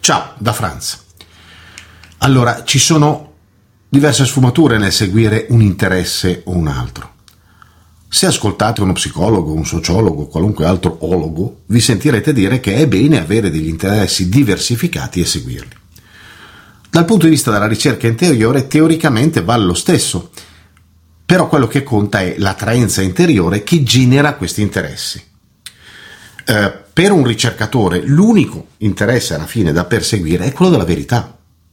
Ciao, da Franz. Allora, ci sono diverse sfumature nel seguire un interesse o un altro. Se ascoltate uno psicologo, un sociologo, qualunque altro ologo, vi sentirete dire che è bene avere degli interessi diversificati e seguirli. Dal punto di vista della ricerca interiore, teoricamente vale lo stesso, però quello che conta è l'attraenza interiore che genera questi interessi. Per un ricercatore l'unico interesse alla fine da perseguire è quello della verità,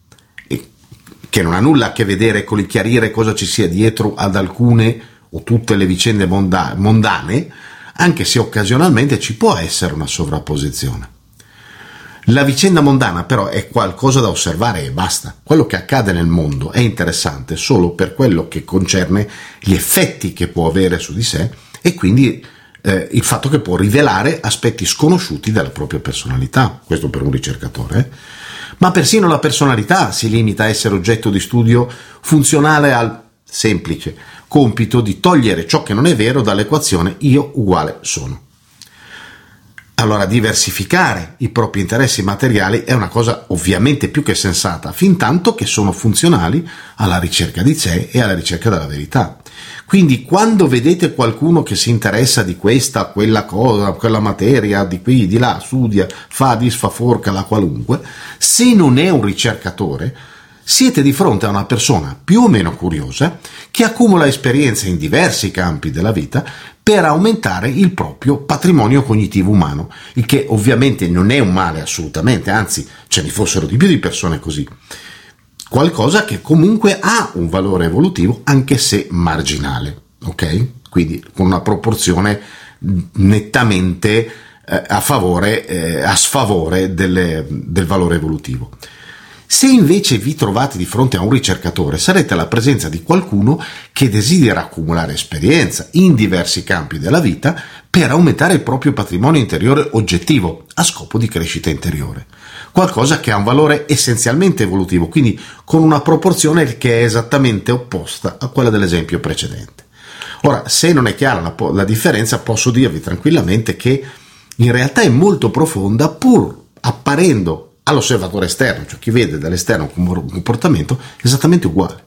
che non ha nulla a che vedere con il chiarire cosa ci sia dietro ad alcune o tutte le vicende mondane, anche se occasionalmente ci può essere una sovrapposizione. La vicenda mondana però è qualcosa da osservare e basta. Quello che accade nel mondo è interessante solo per quello che concerne gli effetti che può avere su di sé e quindi il fatto che può rivelare aspetti sconosciuti della propria personalità, questo per un ricercatore. Ma persino la personalità si limita a essere oggetto di studio funzionale al semplice compito di togliere ciò che non è vero dall'equazione io uguale sono. Allora, diversificare i propri interessi materiali è una cosa ovviamente più che sensata, fin tanto che sono funzionali alla ricerca di sé e alla ricerca della verità. Quindi, quando vedete qualcuno che si interessa di questa, quella cosa, quella materia, di qui, di là, studia, fa, disfa, forca, la qualunque, se non è un ricercatore, siete di fronte a una persona più o meno curiosa che accumula esperienze in diversi campi della vita per aumentare il proprio patrimonio cognitivo umano, il che ovviamente non è un male assolutamente, anzi ce ne fossero di più di persone così. Qualcosa che comunque ha un valore evolutivo anche se marginale, ok? Quindi con una proporzione nettamente a sfavore del valore evolutivo. Se invece vi trovate di fronte a un ricercatore, sarete alla presenza di qualcuno che desidera accumulare esperienza in diversi campi della vita per aumentare il proprio patrimonio interiore oggettivo a scopo di crescita interiore. Qualcosa che ha un valore essenzialmente evolutivo, quindi con una proporzione che è esattamente opposta a quella dell'esempio precedente. Ora, se non è chiara la differenza, posso dirvi tranquillamente che in realtà è molto profonda, pur apparendo all'osservatore esterno, cioè chi vede dall'esterno un comportamento esattamente uguale.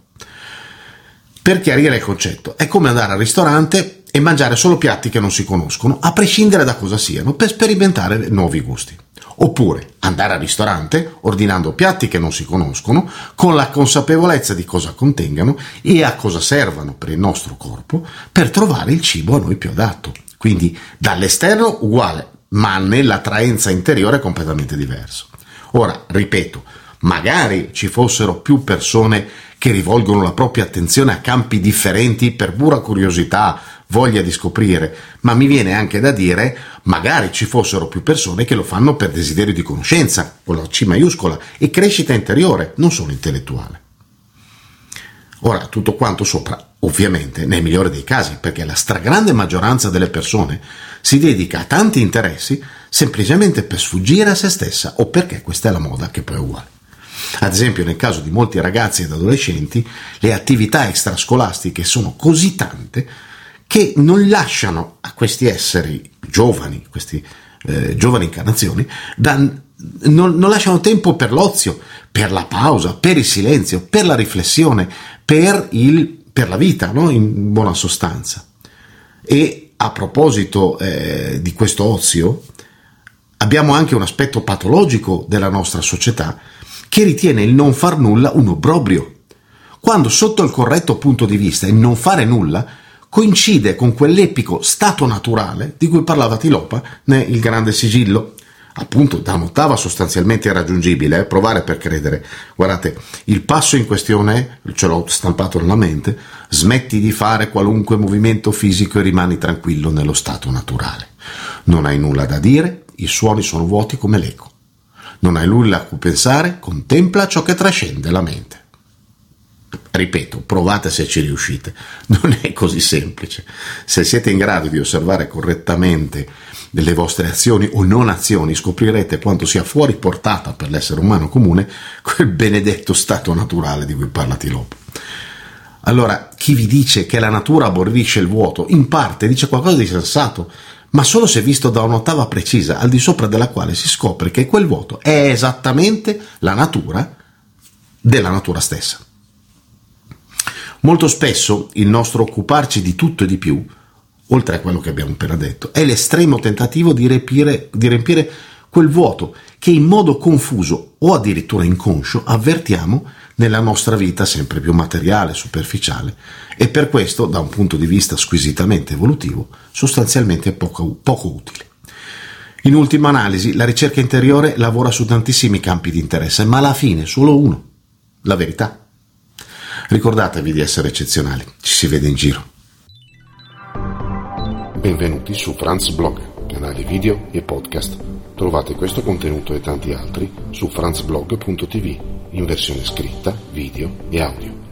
Per chiarire il concetto, è come andare al ristorante e mangiare solo piatti che non si conoscono, a prescindere da cosa siano, per sperimentare nuovi gusti. Oppure andare al ristorante ordinando piatti che non si conoscono, con la consapevolezza di cosa contengano e a cosa servano per il nostro corpo, per trovare il cibo a noi più adatto. Quindi dall'esterno uguale, ma nell'attraenza interiore completamente diverso. Ora, ripeto, magari ci fossero più persone che rivolgono la propria attenzione a campi differenti per pura curiosità, voglia di scoprire, ma mi viene anche da dire, magari ci fossero più persone che lo fanno per desiderio di conoscenza, con la C maiuscola, e crescita interiore, non solo intellettuale. Ora, tutto quanto sopra, ovviamente, nel migliore dei casi, perché la stragrande maggioranza delle persone si dedica a tanti interessi semplicemente per sfuggire a se stessa o perché questa è la moda, che poi è uguale. Ad esempio, nel caso di molti ragazzi ed adolescenti, le attività extrascolastiche sono così tante che non lasciano a questi esseri giovani, questi giovani incarnazioni, non lasciano tempo per l'ozio, per la pausa, per il silenzio, per la riflessione, per la vita, no? In buona sostanza. E a proposito di questo ozio, abbiamo anche un aspetto patologico della nostra società che ritiene il non far nulla un obbrobrio, quando sotto il corretto punto di vista il non fare nulla coincide con quell'epico stato naturale di cui parlava Tilopa nel Grande Sigillo, appunto da un'ottava sostanzialmente irraggiungibile, provare per credere. Guardate, il passo in questione, ce l'ho stampato nella mente, smetti di fare qualunque movimento fisico e rimani tranquillo nello stato naturale. Non hai nulla da dire, i suoni sono vuoti come l'eco. Non hai nulla a cui pensare, contempla ciò che trascende la mente. Ripeto, provate se ci riuscite, non è così semplice. Se siete in grado di osservare correttamente le vostre azioni o non azioni, scoprirete quanto sia fuori portata per l'essere umano comune quel benedetto stato naturale di cui parla Tilopa. Allora, chi vi dice che la natura aborrisce il vuoto, in parte dice qualcosa di sensato, ma solo se visto da un'ottava precisa, al di sopra della quale si scopre che quel vuoto è esattamente la natura della natura stessa. Molto spesso il nostro occuparci di tutto e di più, oltre a quello che abbiamo appena detto, è l'estremo tentativo di riempire quel vuoto che in modo confuso o addirittura inconscio avvertiamo nella nostra vita sempre più materiale, superficiale, e per questo, da un punto di vista squisitamente evolutivo, sostanzialmente poco utile. In ultima analisi, la ricerca interiore lavora su tantissimi campi di interesse, ma alla fine solo uno: la verità. Ricordatevi di essere eccezionali, ci si vede in giro. Benvenuti su Franz Blog, canale video e podcast. Trovate questo contenuto e tanti altri su franzblog.tv in versione scritta, video e audio.